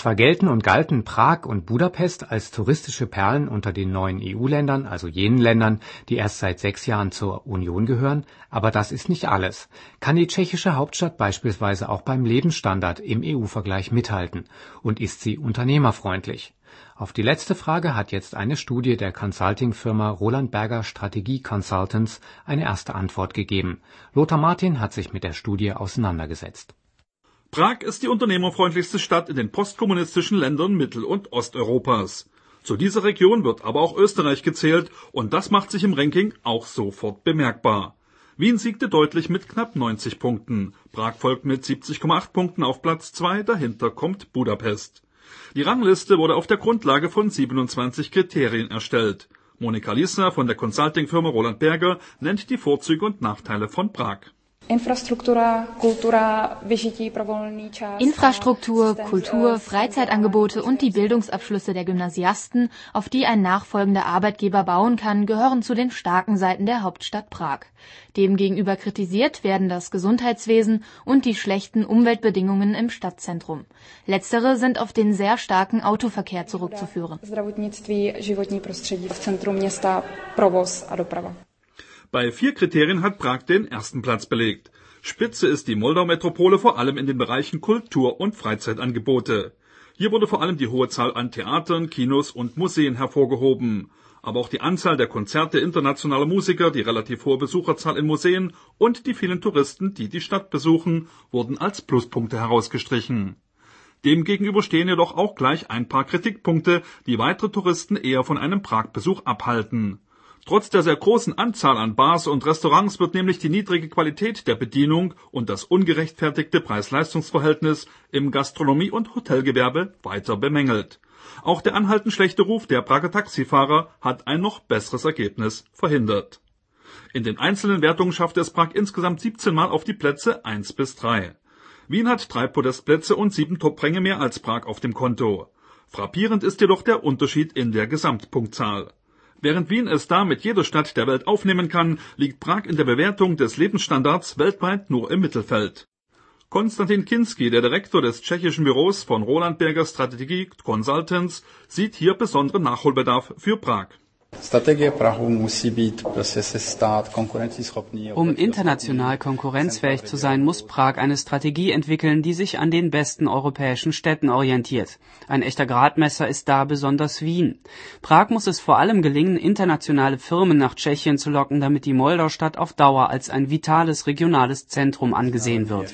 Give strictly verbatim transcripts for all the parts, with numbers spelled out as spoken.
Zwar gelten und galten Prag und Budapest als touristische Perlen unter den neuen E U-Ländern, also jenen Ländern, die erst seit sechs Jahren zur Union gehören, aber das ist nicht alles. Kann die tschechische Hauptstadt beispielsweise auch beim Lebensstandard im E U-Vergleich mithalten? Und ist sie unternehmerfreundlich? Auf die letzte Frage hat jetzt eine Studie der Consulting-Firma Roland Berger Strategie Consultants eine erste Antwort gegeben. Lothar Martin hat sich mit der Studie auseinandergesetzt. Prag ist die unternehmerfreundlichste Stadt in den postkommunistischen Ländern Mittel- und Osteuropas. Zu dieser Region wird aber auch Österreich gezählt und das macht sich im Ranking auch sofort bemerkbar. Wien siegte deutlich mit knapp neunzig Punkten. Prag folgt mit siebzig Komma acht Punkten auf Platz zwei, dahinter kommt Budapest. Die Rangliste wurde auf der Grundlage von siebenundzwanzig Kriterien erstellt. Monika Liesner von der Consulting-Firma Roland Berger nennt die Vorzüge und Nachteile von Prag. Infrastruktur, Kultur, Freizeitangebote und die Bildungsabschlüsse der Gymnasiasten, auf die ein nachfolgender Arbeitgeber bauen kann, gehören zu den starken Seiten der Hauptstadt Prag. Demgegenüber kritisiert werden das Gesundheitswesen und die schlechten Umweltbedingungen im Stadtzentrum. Letztere sind auf den sehr starken Autoverkehr zurückzuführen. Bei vier Kriterien hat Prag den ersten Platz belegt. Spitze ist die Moldau-Metropole vor allem in den Bereichen Kultur- und Freizeitangebote. Hier wurde vor allem die hohe Zahl an Theatern, Kinos und Museen hervorgehoben. Aber auch die Anzahl der Konzerte internationaler Musiker, die relativ hohe Besucherzahl in Museen und die vielen Touristen, die die Stadt besuchen, wurden als Pluspunkte herausgestrichen. Demgegenüber stehen jedoch auch gleich ein paar Kritikpunkte, die weitere Touristen eher von einem Prag-Besuch abhalten. Trotz der sehr großen Anzahl an Bars und Restaurants wird nämlich die niedrige Qualität der Bedienung und das ungerechtfertigte Preis-Leistungs-Verhältnis im Gastronomie- und Hotelgewerbe weiter bemängelt. Auch der anhaltend schlechte Ruf der Prager Taxifahrer hat ein noch besseres Ergebnis verhindert. In den einzelnen Wertungen schaffte es Prag insgesamt siebzehn Mal auf die Plätze eins bis drei. Wien hat drei Podestplätze und sieben Top-Ränge mehr als Prag auf dem Konto. Frappierend ist jedoch der Unterschied in der Gesamtpunktzahl. Während Wien es da mit jeder Stadt der Welt aufnehmen kann, liegt Prag in der Bewertung des Lebensstandards weltweit nur im Mittelfeld. Konstantin Kinski, der Direktor des tschechischen Büros von Roland Berger Strategie Consultants, sieht hier besonderen Nachholbedarf für Prag. Um international konkurrenzfähig zu sein, muss Prag eine Strategie entwickeln, die sich an den besten europäischen Städten orientiert. Ein echter Gradmesser ist da besonders Wien. Prag muss es vor allem gelingen, internationale Firmen nach Tschechien zu locken, damit die Moldaustadt auf Dauer als ein vitales regionales Zentrum angesehen wird.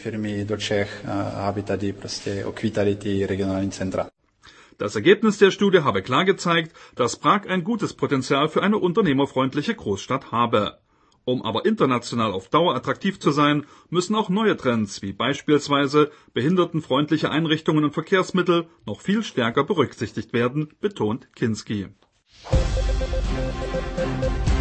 Das Ergebnis der Studie habe klar gezeigt, dass Prag ein gutes Potenzial für eine unternehmerfreundliche Großstadt habe. Um aber international auf Dauer attraktiv zu sein, müssen auch neue Trends wie beispielsweise behindertenfreundliche Einrichtungen und Verkehrsmittel noch viel stärker berücksichtigt werden, betont Kinski.